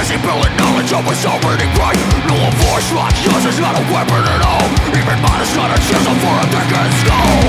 Building knowledge of what's already right. No voice like yours is not a weapon at all. Even mine is not a chisel for a thick skull.